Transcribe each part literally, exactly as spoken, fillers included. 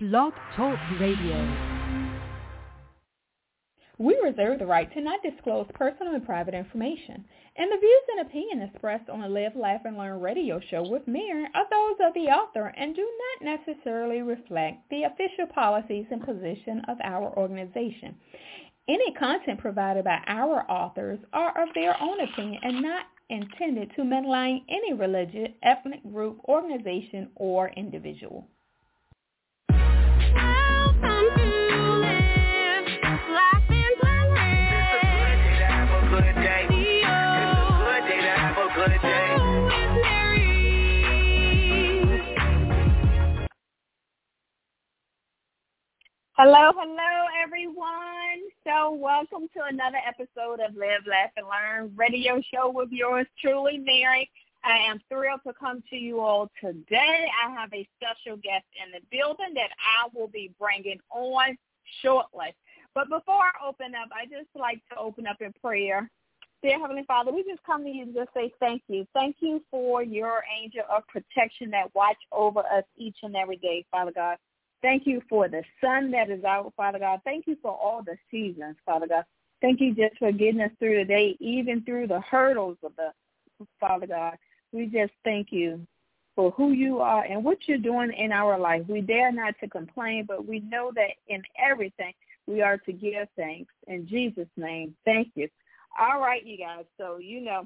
Blog Talk Radio. We reserve the right to not disclose personal and private information, and the views and opinions expressed on the Live, Laugh, and Learn radio show with Mary are those of the author and do not necessarily reflect the official policies and position of our organization. Any content provided by our authors are of their own opinion and not intended to malign any religion, ethnic group, organization, or individual. Hello, hello, everyone. So welcome to another episode of Live, Laugh, and Learn radio show with yours truly, Mary. I am thrilled to come to you all today. I have a special guest in the building that I will be bringing on shortly. But before I open up, I just like to open up in prayer. Dear Heavenly Father, we just come to you to just say thank you. Thank you for your angel of protection that watch over us each and every day, Father God. Thank you for the sun that is out, Father God. Thank you for all the seasons, Father God. Thank you just for getting us through the day, even through the hurdles of the, Father God. We just thank you for who you are and what you're doing in our life. We dare not to complain, but we know that in everything we are to give thanks. In Jesus' name, thank you. All right, you guys. So, you know,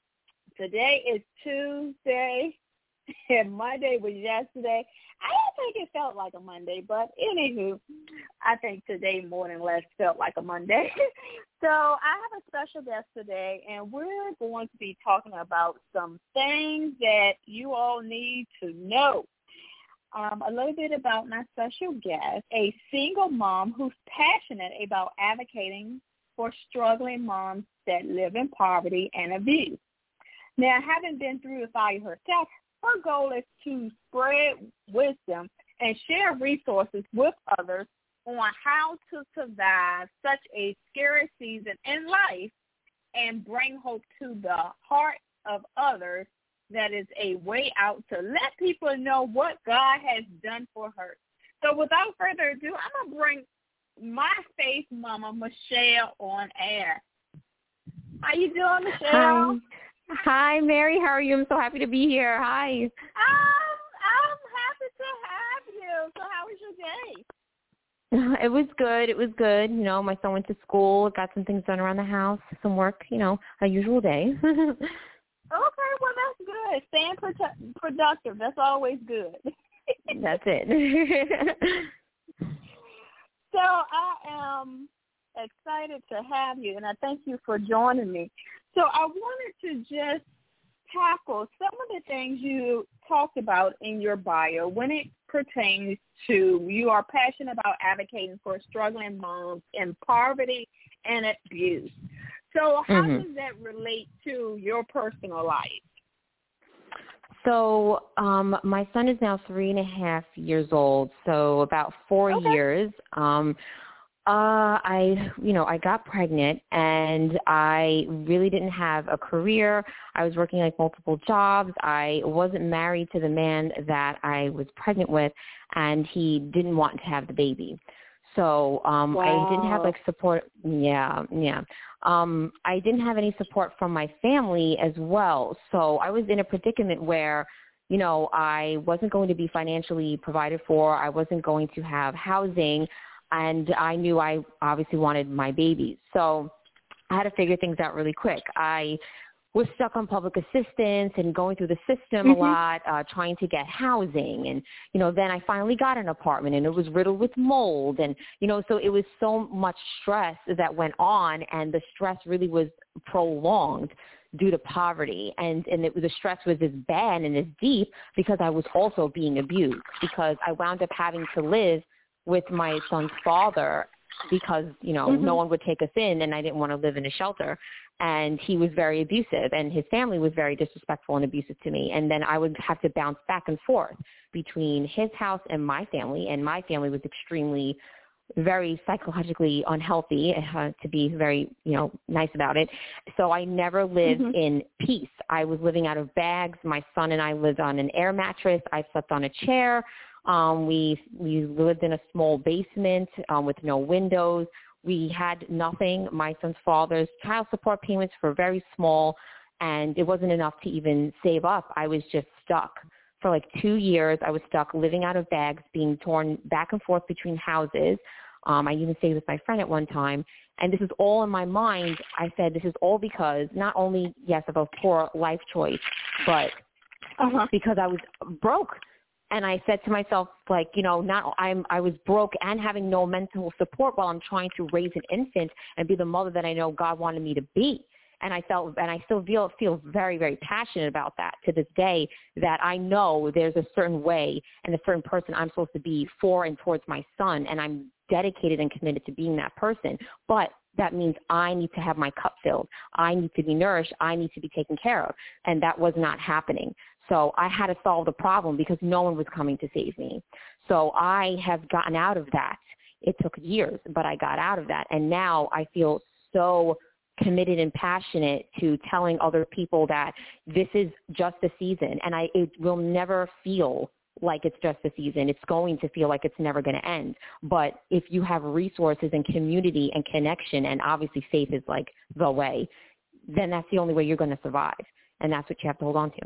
today is Tuesday, and Monday was yesterday. I don't think it felt like a Monday, but anywho, I think today more than less felt like a Monday. So I have a special guest today, and we're going to be talking about some things that you all need to know. Um, a little bit about my special guest, a single mom who's passionate about advocating for struggling moms that live in poverty and abuse. Now, having been through the fire herself, her goal is to spread wisdom and share resources with others on how to survive such a scary season in life and bring hope to the heart of others. That is a way out to let people know what God has done for her. So without further ado, I'm going to bring my faith mama, Michelle, on air. How you doing, Michelle? Hi. Hi, Mary. How are you? I'm so happy to be here. Hi. Um, I'm happy to have you. So how was your day? It was good. It was good. You know, my son went to school, got some things done around the house, some work, you know, a usual day. Okay, well, that's good. Staying produ- productive. That's always good. That's it. So I am excited to have you, and I thank you for joining me. So I wanted to just tackle some of the things you talked about in your bio when it pertains to you are passionate about advocating for struggling moms in poverty and abuse. So how mm-hmm. does that relate to your personal life? So um, my son is now three and a half years old, so about four okay. years. Um, Uh, I, you know, I got pregnant and I really didn't have a career. I was working like multiple jobs. I wasn't married to the man that I was pregnant with, and he didn't want to have the baby. So, um, wow. I didn't have like support. Yeah. Yeah. Um, I didn't have any support from my family as well. So I was in a predicament where, you know, I wasn't going to be financially provided for. I wasn't going to have housing. And I knew I obviously wanted my babies. So I had to figure things out really quick. I was stuck on public assistance and going through the system mm-hmm. a lot, uh, trying to get housing. And, you know, then I finally got an apartment, and it was riddled with mold. And, you know, so it was so much stress that went on, and the stress really was prolonged due to poverty. And, and it, the stress was as bad and as deep because I was also being abused, because I wound up having to live with my son's father because, you know, mm-hmm. no one would take us in, and I didn't want to live in a shelter. And he was very abusive, and his family was very disrespectful and abusive to me. And then I would have to bounce back and forth between his house and my family, and my family was extremely, very psychologically unhealthy, uh, to be very, you know, nice about it. So I never lived mm-hmm. in peace. I was living out of bags. My son and I lived on an air mattress. I slept on a chair. Um, we we lived in a small basement um, with no windows. We had nothing. My son's father's child support payments were very small, and it wasn't enough to even save up. I was just stuck. For like two years, I was stuck living out of bags, being torn back and forth between houses. Um, I even stayed with my friend at one time. And this is all in my mind. I said this is all because not only, yes, of a poor life choice, but uh-huh. because I was broke. And I said to myself, like, you know, not I'm I was broke and having no mental support while I'm trying to raise an infant and be the mother that I know God wanted me to be. And I felt, and I still feel, feel very, very passionate about that to this day, that I know there's a certain way and a certain person I'm supposed to be for and towards my son, and I'm dedicated and committed to being that person. But that means I need to have my cup filled. I need to be nourished. I need to be taken care of. And that was not happening. So I had to solve the problem because no one was coming to save me. So I have gotten out of that. It took years, but I got out of that. And now I feel so committed and passionate to telling other people that this is just a season, and I it will never feel like it's just a season. It's going to feel like it's never going to end. But if you have resources and community and connection, and obviously faith is like the way, then that's the only way you're going to survive, and that's what you have to hold on to.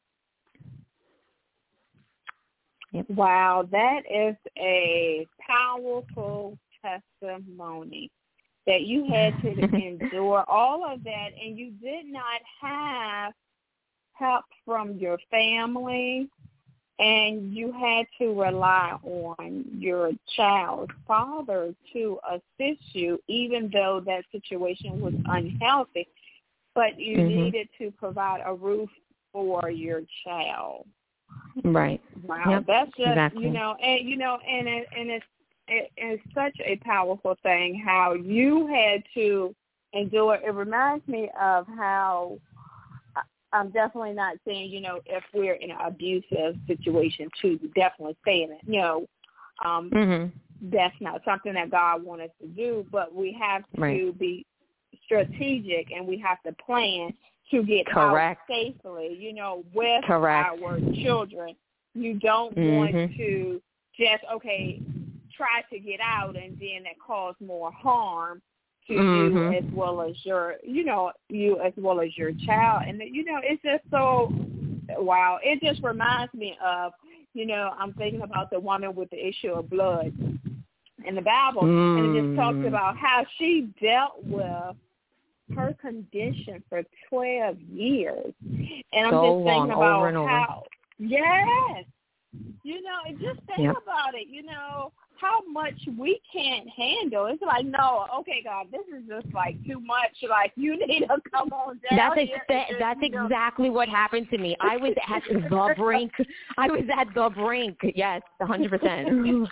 Yep. Wow, that is a powerful testimony. That you had to endure all of that, and you did not have help from your family, and you had to rely on your child's father to assist you, even though that situation was unhealthy. But you mm-hmm. needed to provide a roof for your child. Right. Wow, yep. that's just exactly. you know, and you know, and it, and it's. It is such a powerful thing how you had to endure. It reminds me of how I'm definitely not saying, you know, if we're in an abusive situation to definitely stay in it. You know, um, mm-hmm. that's not something that God wants us to do, but we have to right. be strategic and we have to plan to get Correct. out safely, you know, with Correct. our children. You don't mm-hmm. want to just, okay, try to get out and then that cause more harm to mm-hmm. you as well as your, you know, you as well as your child. And, you know, it's just so, wow. It just reminds me of, you know, I'm thinking about the woman with the issue of blood in the Bible. Mm. And it just talks about how she dealt with her condition for twelve years. And I'm so just thinking long, about over and over. how, yes, you know, and just think yep. about it, you know, how much we can't handle. It's like, no, okay, God, this is just like too much. Like, you need to come on down. That's here ex- just, that's you know. exactly what happened to me. I was at the brink. I was at the brink. Yes, one hundred percent.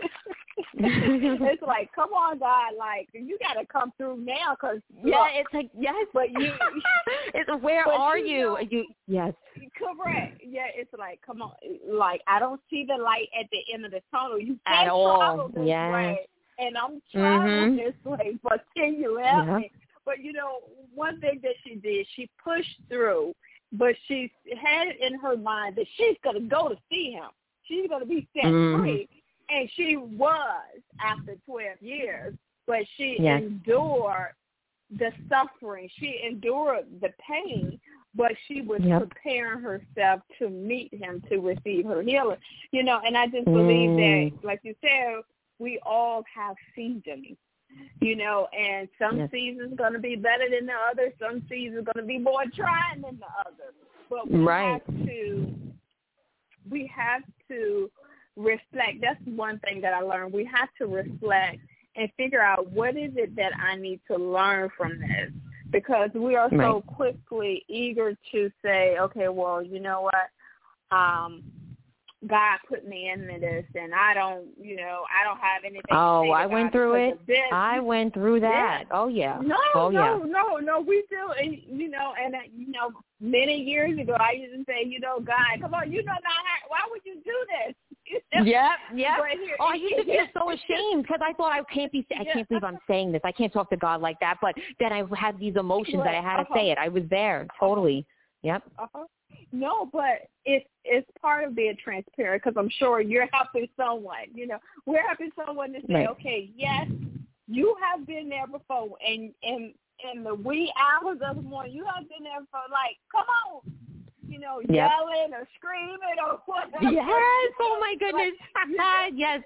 It's like, come on, God, like, you got to come through now, because yeah, look, it's like, yes, but you, it's where but are you? you? Know, you? Yes, correct. Yeah, it's like, come on, like, I don't see the light at the end of the tunnel. You at can't all. travel this yes. way, and I'm traveling mm-hmm. this way, but can you help yeah. me? But you know, one thing that she did, she pushed through, but she had it in her mind that she's going to go to see him. She's going to be set mm. free. And she was after twelve years, but she yes. endured the suffering. She endured the pain, but she was yep. preparing herself to meet him, to receive her healing. You know, and I just believe mm. that, like you said, we all have seasons. You know, and some yes. seasons going to be better than the others. Some seasons going to be more trying than the others. But we right. have to, we have to reflect. That's one thing that I learned. We have to reflect and figure out what is it that I need to learn from this, because we are so right. quickly eager to say, okay, well, you know what, um, God put me into this, and I don't, you know, I don't have anything oh, to say I went through it. I went through that. Yeah. Oh, yeah. No, oh, no, yeah. no, no, we do. And, you know, and, uh, you know, many years ago, I used to say, you know, God, come on, you know not how, why would you do this? Yeah, yeah. Oh, I used to feel so ashamed because I thought I can't be, I can't believe I'm saying this. I can't talk to God like that. But then I had these emotions right. that I had to uh-huh. say it. I was there, totally. Yep. Uh-huh. No, but it's it's part of being transparent because I'm sure you're helping someone. You know, we're helping someone to say, right. okay, yes, you have been there before, and and in the wee hours of the morning, you have been there for like, come on, you know, yep. yelling or screaming or whatever. Yes, oh my goodness, like, yes.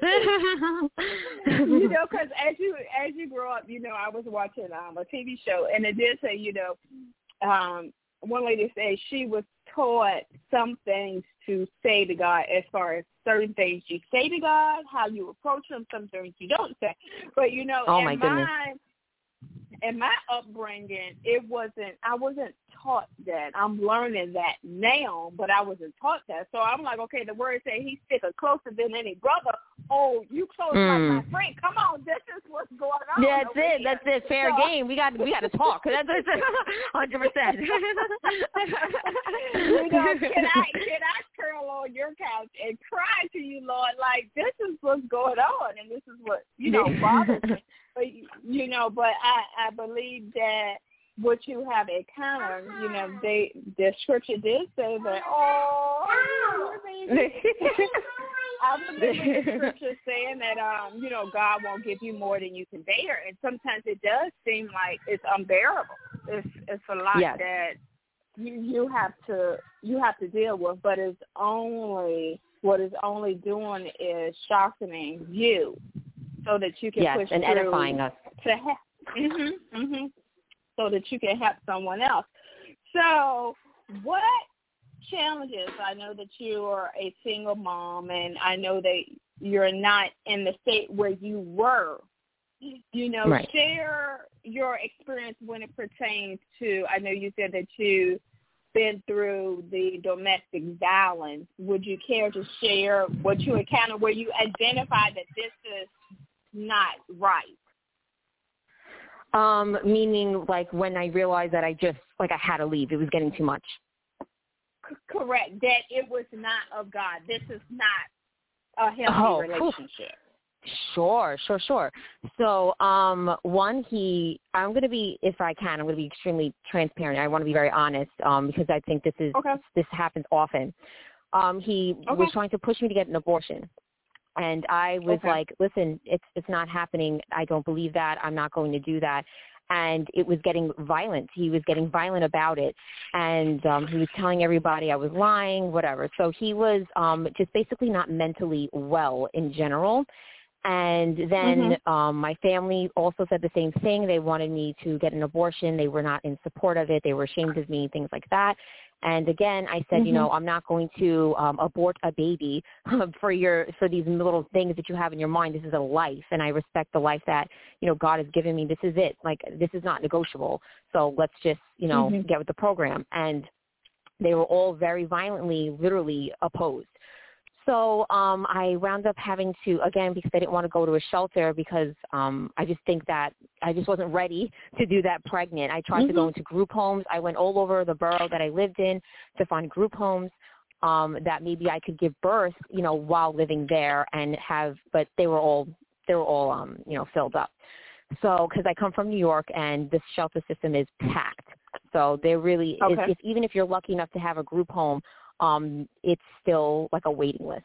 You know, because as you as you grow up, you know, I was watching um, a T V show, and it did say, you know, um, one lady said she was taught some things to say to God as far as certain things you say to God, how you approach Him, some things you don't say. But, you know, oh in my my goodness. in my upbringing, it wasn't, I wasn't taught that. I'm learning that now, but I wasn't taught that. So I'm like, okay, the word say He's sticker closer than any brother. Oh, you close mm. like my friend. Come on, this is what's going on. Yeah, that's it. Here. That's it. Fair so, game. We got we got to talk. That's it. one hundred percent. You know, can I can I curl on your couch and cry to you, Lord? Like, this is what's going on, and this is what, you know, bothers me. But, you know, but I, I believe that what you have encountered, you know, they the scripture did say that, oh, I believe the scripture saying that, um, you know, God won't give you more than you can bear. And sometimes it does seem like it's unbearable. It's it's a lot yes. that you, you have to you have to deal with, but it's only what it's only doing is sharpening you so that you can yes, push and through edifying us. to help. Mhm, mhm. So that you can help someone else. So what challenges? I know that you are a single mom, and I know that you're not in the state where you were. You know, right. share your experience when it pertains to, I know you said that you've been through the domestic violence. Would you care to share what you encountered where you identified that this is not right? Um, meaning like when I realized that I just, like I had to leave. It was getting too much. C- correct. That it was not of God. This is not a healthy oh, relationship. Sure, sure, sure. So, um, one, he, I'm going to be, if I can, I'm going to be extremely transparent. I want to be very honest, um, because I think this is, okay. this happens often. Um, he okay. was trying to push me to get an abortion. And I was okay. like, listen, it's it's not happening. I don't believe that. I'm not going to do that. And it was getting violent. He was getting violent about it. And um, he was telling everybody I was lying, whatever. So he was um, just basically not mentally well in general. And then mm-hmm. um, my family also said the same thing. They wanted me to get an abortion. They were not in support of it. They were ashamed of me, things like that. And again, I said, mm-hmm. you know, I'm not going to um, abort a baby for your for these little things that you have in your mind. This is a life, and I respect the life that, you know, God has given me. This is it. Like, this is not negotiable. So let's just, you know, mm-hmm. get with the program. And they were all very violently, literally opposed. So um, I wound up having to, again, because I didn't want to go to a shelter because um, I just think that I just wasn't ready to do that pregnant. I tried mm-hmm. to go into group homes. I went all over the borough that I lived in to find group homes um, that maybe I could give birth, you know, while living there and have, but they were all, they were all, um, you know, filled up. So, because I come from New York and this shelter system is packed. So there really okay. is, if, even if you're lucky enough to have a group home, um, it's still like a waiting list.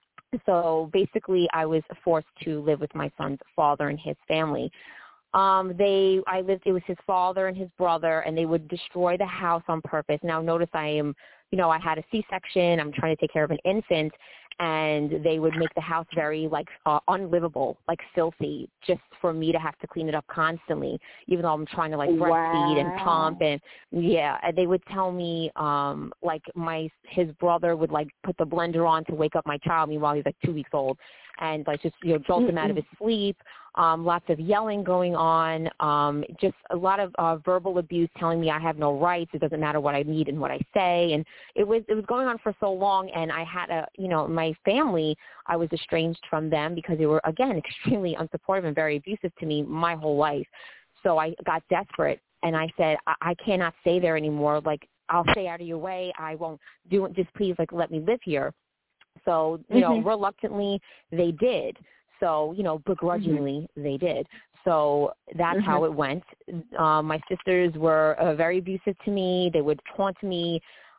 So basically I was forced to live with my son's father and his family. Um, they, I lived, it was his father and his brother, and they would destroy the house on purpose. Now notice I am, you know, I had a C-section. I'm trying to take care of an infant, and they would make the house very like uh, unlivable, like filthy, just for me to have to clean it up constantly, even though I'm trying to like breastfeed wow. and pump. And yeah, and they would tell me, um, like my, his brother would like put the blender on to wake up my child. Meanwhile, he's like two weeks old, and like just, you know, jolt Mm-mm. him out of his sleep. Um, lots of yelling going on, um, just a lot of uh, verbal abuse, telling me I have no rights. It doesn't matter what I need and what I say. And it was it was going on for so long, and I had a, you know, my family, I was estranged from them because they were, again, extremely unsupportive and very abusive to me my whole life. So I got desperate, and I said, I, I cannot stay there anymore. Like, I'll stay out of your way. I won't do it. Just please, like, let me live here. So, you mm-hmm. know, reluctantly, they did. So, you know, begrudgingly, mm-hmm. they did. So that's mm-hmm. how it went. Um, my sisters were uh, very abusive to me. They would taunt me.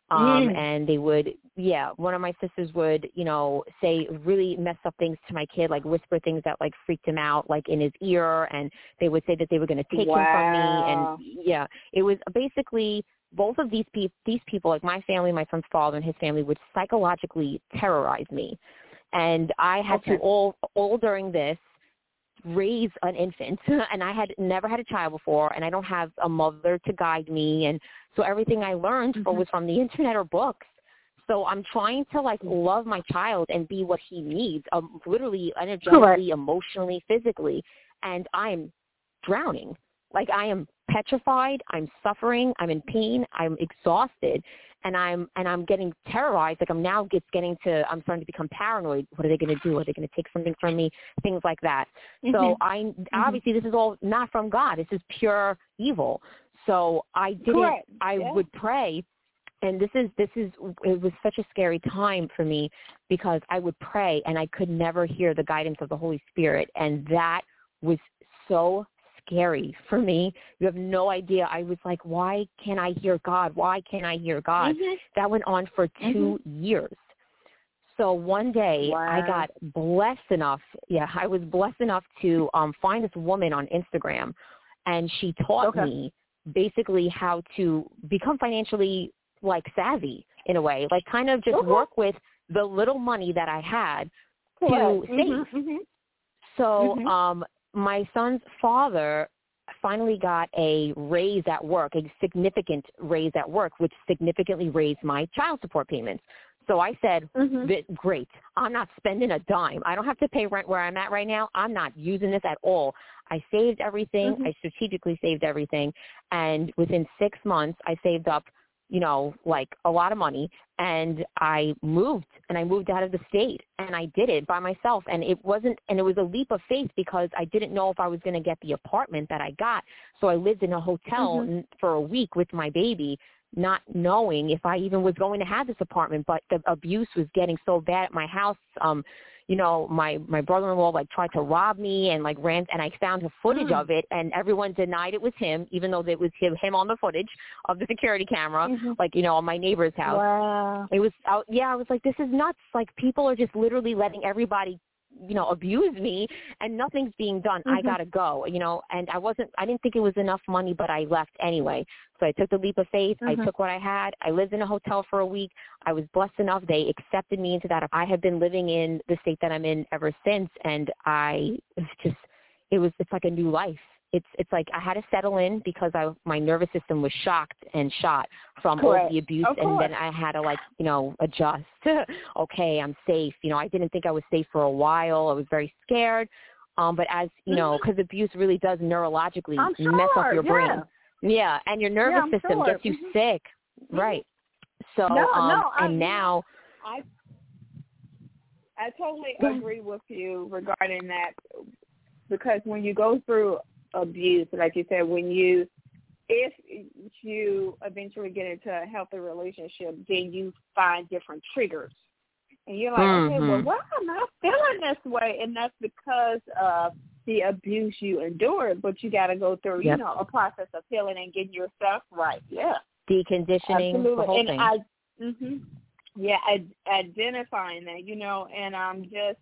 Um, Mm. and they would, yeah, one of my sisters would, you know, say really messed up things to my kid, like whisper things that like freaked him out, like in his ear. And they would say that they were going to take Wow. him from me. And yeah, it was basically both of these people, these people, like my family, my son's father and his family would psychologically terrorize me. And I had Okay. to all, all during this, raise an infant, and I had never had a child before, and I don't have a mother to guide me, and so everything I learned Mm-hmm. was from the internet or books. So I'm trying to like love my child and be what he needs, um, literally, energetically, Correct. emotionally, physically, and I'm drowning. Like I am petrified. I'm suffering. I'm in pain. I'm exhausted, and I'm and I'm getting terrorized. Like I'm now it's getting to. I'm starting to become paranoid. What are they going to do? Are they going to take something from me? Things like that. Mm-hmm. So I obviously this is all not from God. This is pure evil. So I didn't. Correct. I Yeah. would pray. And this is, this is, it was such a scary time for me because I would pray and I could never hear the guidance of the Holy Spirit. And that was so scary for me. You have no idea. I was like, why can't I hear God? Why can't I hear God? Mm-hmm. That went on for two Mm-hmm. years. So one day Wow. I got blessed enough. Yeah, I was blessed enough to um, find this woman on Instagram, and she taught Okay. me basically how to become financially like savvy in a way, like kind of just Okay. work with the little money that I had Correct. to save. Mm-hmm. Mm-hmm. So Mhm. um, my son's father finally got a raise at work, a significant raise at work, which significantly raised my child support payments. So I said, Mhm. "Th- great, I'm not spending a dime. I don't have to pay rent where I'm at right now. I'm not using this at all. I saved everything. Mhm. I strategically saved everything. And within six months, I saved up, you know, like a lot of money, and I moved, and I moved out of the state, and I did it by myself. And it wasn't, and it was a leap of faith because I didn't know if I was going to get the apartment that I got. So I lived in a hotel Mhm. n- for a week with my baby, not knowing if I even was going to have this apartment. But the abuse was getting so bad at my house. Um, you know, my, my brother-in-law like tried to rob me and like ran, and I found the footage Mm. of it, and everyone denied it was him, even though it was him, him on the footage of the security camera, Mhm. like, you know, on my neighbor's house. Wow. It was, I, yeah, I was like, this is nuts. Like, people are just literally letting everybody, you know, abuse me, and nothing's being done. I Mhm. gotta go, you know, and I wasn't, I didn't think it was enough money, but I left anyway. So I took the leap of faith. I Mhm. took what I had. I lived in a hotel for a week. I was blessed enough. They accepted me into that. I have been living in the state that I'm in ever since, and I it's just, it was, it's like a new life. It's it's like I had to settle in because I my nervous system was shocked and shot from all Correct. the abuse, Of and then course. I had to like you know adjust. Okay, I'm safe. You know, I didn't think I was safe for a while. I was very scared. Um, but as you know, because abuse really does neurologically I'm mess up sure, your yeah. brain. Yeah, and your nervous Yeah, I'm system sure. gets you Mhm. sick. Right. So No, um, no, I- and now. I I totally Go ahead. agree with you regarding that, because when you go through abuse, like you said, when you if you eventually get into a healthy relationship, then you find different triggers. And you're like, okay, well, Mhm. why am I feeling this way? And that's because of the abuse you endured, but you got to go through, you Yep. know, a process of healing and getting yourself right. Yeah. Deconditioning, Absolutely. the whole and thing. I, hmm yeah, I, identifying that, you know, and I'm just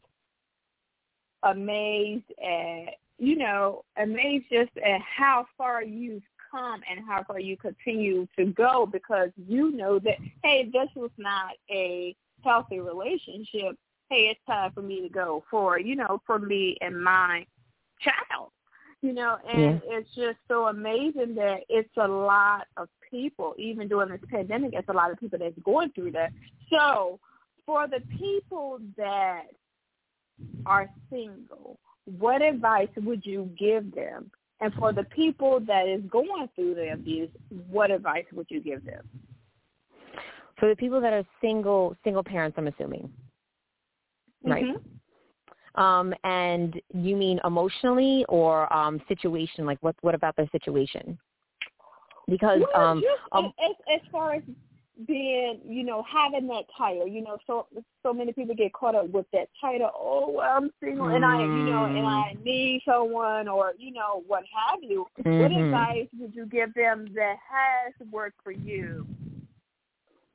amazed at, you know, amazed just at how far you've come and how far you continue to go, because you know that, hey, this was not a healthy relationship. Hey, it's time for me to go for, you know, for me and my child, you know, and Yeah. it's just so amazing that it's a lot of people, even during this pandemic, it's a lot of people that's going through that. So for the people that are single, what advice would you give them? And for the people that is going through the abuse, what advice would you give them? For the people that are single, single parents, I'm assuming, right? Mm-hmm. Um, and you mean emotionally or um, situation? Like, what? What about their situation? Because Well, um, just um, as, as far as being, you know, having that title, you know, so so many people get caught up with that title. Oh, well, I'm single, and I, you know, and I need someone, or you know, what have you. What Mhm. advice would you give them that has worked for you?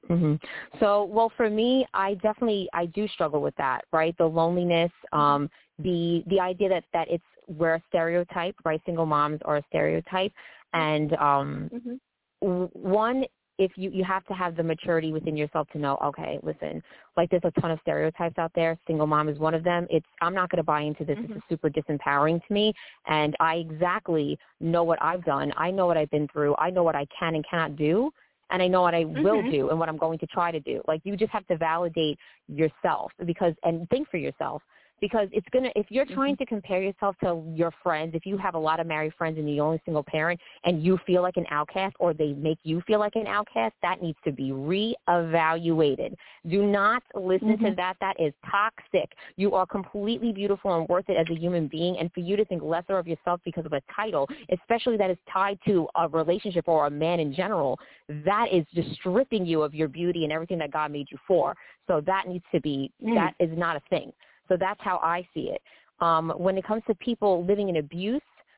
Mm-hmm. So, well, for me, I definitely, I do struggle with that, right? The loneliness, um, the the idea that, that it's, we're a stereotype, right? Single moms are a stereotype. And um, mm-hmm. w- one, if you, you have to have the maturity within yourself to know, okay, listen, like there's a ton of stereotypes out there. Single mom is one of them. It's, I'm not going to buy into this. Mm-hmm. This is super disempowering to me. And I exactly know what I've done. I know what I've been through. I know what I can and cannot do. And I know what I will mm-hmm. do and what I'm going to try to do. Like, you just have to validate yourself because, and think for yourself, because it's going to, if you're trying mm-hmm. to compare yourself to your friends, if you have a lot of married friends and you're only single parent and you feel like an outcast or they make you feel like an outcast, that needs to be reevaluated. Do not listen mm-hmm. to that. That is toxic. You are completely beautiful and worth it as a human being. And for you to think lesser of yourself because of a title, especially that is tied to a relationship or a man in general, that is just stripping you of your beauty and everything that God made you for. So that needs to be, mm. that is not a thing. So that's how I see it. Um, when it comes to people living in abuse,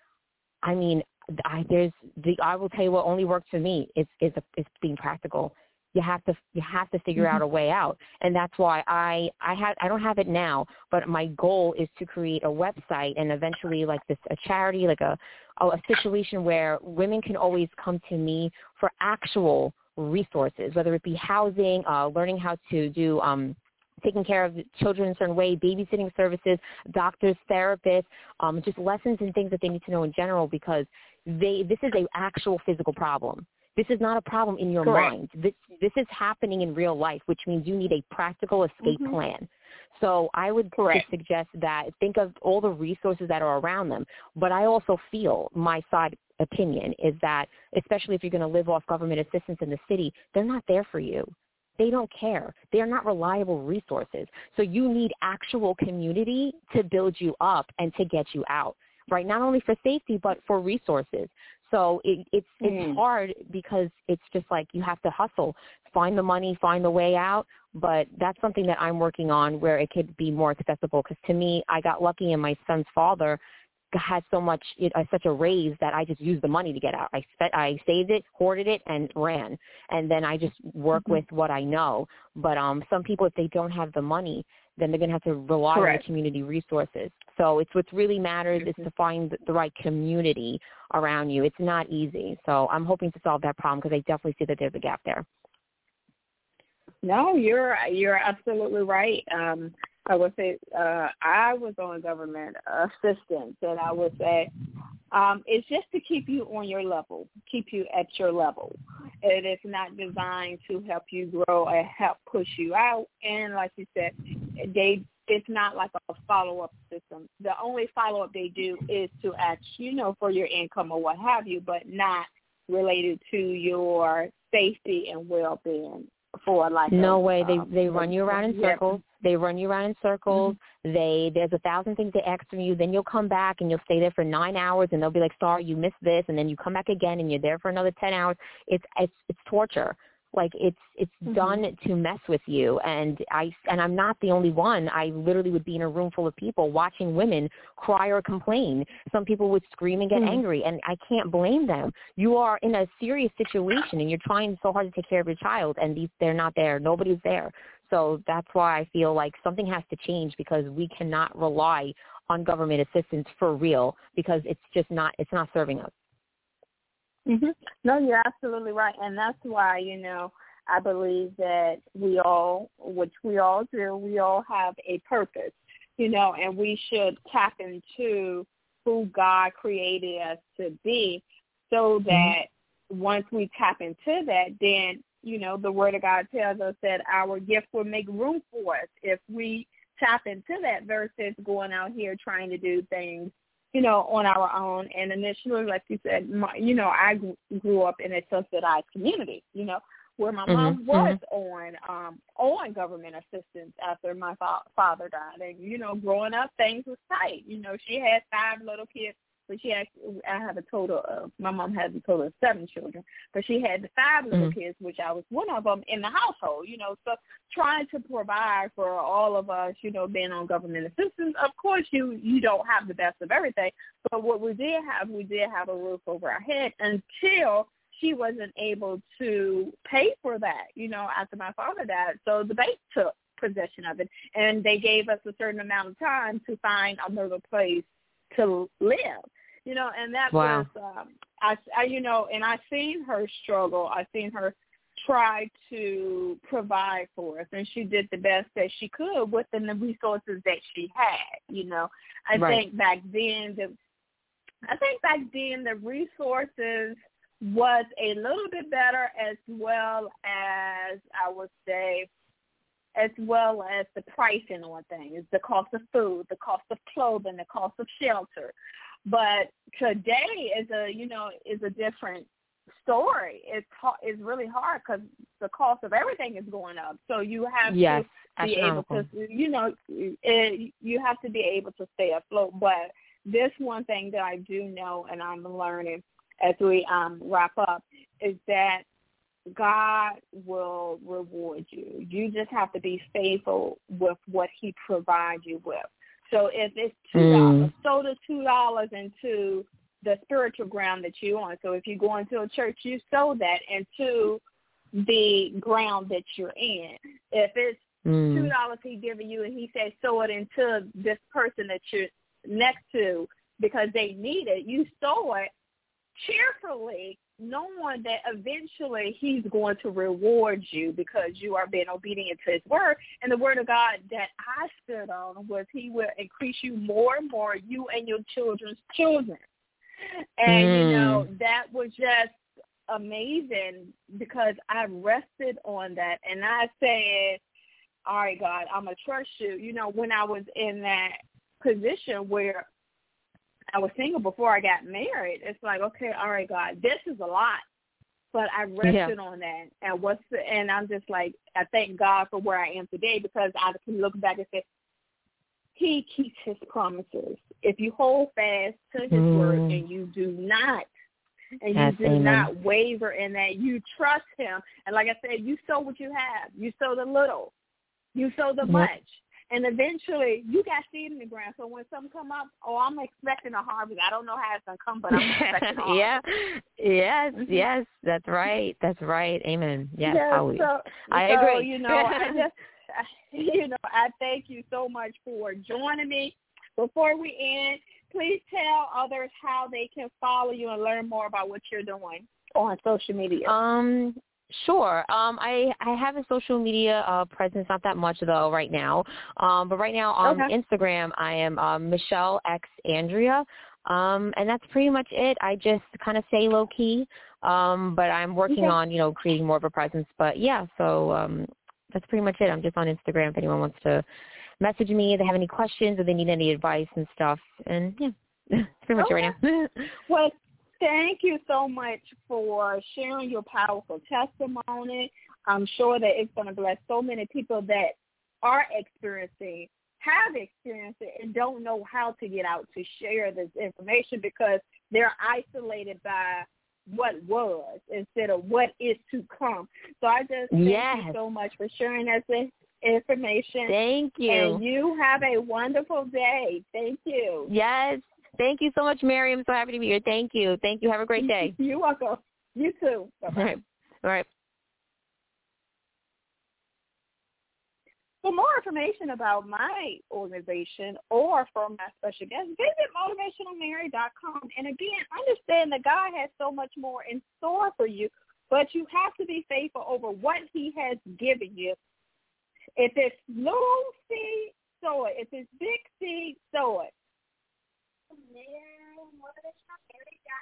I mean, I, there's the, I will tell you what only works for me is is, a, is being practical. You have to you have to figure mm-hmm. out a way out, and that's why I I have I don't have it now, but my goal is to create a website and eventually like this a charity, like a a situation where women can always come to me for actual resources, whether it be housing, uh, learning how to do. Um, taking care of children in a certain way, babysitting services, doctors, therapists, um, just lessons and things that they need to know in general, because they this is an actual physical problem. This is not a problem in your Correct. mind. This this is happening in real life, which means you need a practical escape mm-hmm. plan. So I would just suggest that think of all the resources that are around them. But I also feel, my side opinion is that, especially if you're going to live off government assistance in the city, they're not there for you. They don't care. They're not reliable resources. So you need actual community to build you up and to get you out, right? Not only for safety, but for resources. So it, it's mm. it's hard because it's just like you have to hustle, find the money, find the way out. But that's something that I'm working on where it could be more accessible. Because to me, I got lucky, and my son's father had so much, you know, such a raise that I just used the money to get out. I spent, I saved it, hoarded it, and ran. And then I just work mm-hmm. with what I know. But um, some people, if they don't have the money, then they're going to have to rely Correct. on the community resources. So it's what really matters mm-hmm. is to find the right community around you. It's not easy. So I'm hoping to solve that problem because I definitely see that there's a gap there. No, you're you're absolutely right. Um, I would say uh, I was on government assistance, and I would say um, it's just to keep you on your level, keep you at your level. It is not designed to help you grow or help push you out. And like you said, they it's not like a follow-up system. The only follow-up they do is to ask, you know, for your income or what have you, but not related to your safety and well-being. For like no a, way they um, they run you around in circles. Yeah. They run you around in circles. Mm-hmm. They there's a thousand things they ask from you. Then you'll come back and you'll stay there for nine hours, and they'll be like, "Sorry, you missed this," and then you come back again and you're there for another ten hours. It's it's it's torture. Like it's it's mm-hmm. done to mess with you, and I and I'm not the only one. I literally would be in a room full of people watching women cry or complain. Some people would scream and get mm-hmm. angry, and I can't blame them. You are in a serious situation, and you're trying so hard to take care of your child, and these they're not there. Nobody's there. So that's why I feel like something has to change, because we cannot rely on government assistance for real, because it's just not it's not serving us. Mm-hmm. No, you're absolutely right. And that's why, you know, I believe that we all, which we all do, we all have a purpose, you know, and we should tap into who God created us to be, so that mm-hmm. once we tap into that, then, you know, the Word of God tells us that our gift will make room for us if we tap into that versus going out here trying to do things, you know, on our own. And initially, like you said, my, you know, I grew up in a subsidized community, you know, where my mm-hmm. mom was mm-hmm. on um, on government assistance after my fa- father died. And, you know, growing up, things was tight. You know, she had five little kids, but she had, I have a total of, my mom had a total of seven children, but she had the five little mm-hmm. kids, which I was one of them in the household, you know, so trying to provide for all of us, you know, being on government assistance. Of course, you, you don't have the best of everything, but what we did have, we did have a roof over our head until she wasn't able to pay for that, you know, after my father died. So the bank took possession of it, and they gave us a certain amount of time to find another place to live, you know, and that wow. was, um, I, I, you know, and I seen her struggle. I seen her try to provide for us, and she did the best that she could within the resources that she had, you know. I right. think back then, the, I think back then the resources was a little bit better, as well as, I would say, as well as the pricing on things, the cost of food, the cost of clothing, the cost of shelter. But today is a, you know, is a different story. It's it's really hard because the cost of everything is going up. So you have yes, to be able to, you know, it, you have to be able to stay afloat. But this one thing that I do know, and I'm learning as we um, wrap up, is that God will reward you. You just have to be faithful with what he provides you with. So if it's two dollars, mm. sow the two dollars into the spiritual ground that you're on. So if you go into a church, you sow that into the ground that you're in. If it's mm. two dollars he's giving you and he says sow it into this person that you're next to because they need it, you sow it cheerfully, knowing that eventually he's going to reward you because you are being obedient to his word. And the word of God that I stood on was he will increase you more and more, you and your children's children. And, mm. you know, that was just amazing because I rested on that. And I said, all right, God, I'm going to trust you. You know, when I was in that position where I was single before I got married, it's like, okay, all right, God, this is a lot. But I rested yeah. on that. And what's the, and I'm just like, I thank God for where I am today because I can look back and say, he keeps his promises. If you hold fast to his mm. word and you do not, and yes, you do amen. not waver in that, you trust him. And like I said, you sow what you have. You sow the little. You sow the yep. much. And eventually, you got seed in the ground. So when something come up, oh, I'm expecting a harvest. I don't know how it's going to come, but I'm expecting a harvest. yeah. Yes, yes, that's right. That's right. Amen. Yes, yes always. So, I so, agree. you know, I just, you know, I thank you so much for joining me. Before we end, please tell others how they can follow you and learn more about what you're doing on social media. Um. Sure. Um, I, I have a social media uh, presence, not that much though right now. Um, but right now on okay. Instagram, I am um, Michelle X Andrea, um, and that's pretty much it. I just kind of stay low key, um, but I'm working okay. on you know creating more of a presence. But yeah, so um, that's pretty much it. I'm just on Instagram if anyone wants to message me, if they have any questions or they need any advice and stuff. And yeah, that's pretty much okay. it right now. Well, thank you so much for sharing your powerful testimony. I'm sure that it's going to bless so many people that are experiencing, have experienced it, and don't know how to get out to share this information because they're isolated by what was instead of what is to come. So I just thank yes. you so much for sharing this information. Thank you. And you have a wonderful day. Thank you. Yes. Thank you so much, Mary. I'm so happy to be here. Thank you. Thank you. Have a great day. You're welcome. You too. Bye-bye. All right. All right. For more information about my organization or for my special guest, visit motivational mary dot com. And again, understand that God has so much more in store for you, but you have to be faithful over what he has given you. If it's little seed, sow it. If it's big seed, sow it. Motivational Mary dot com.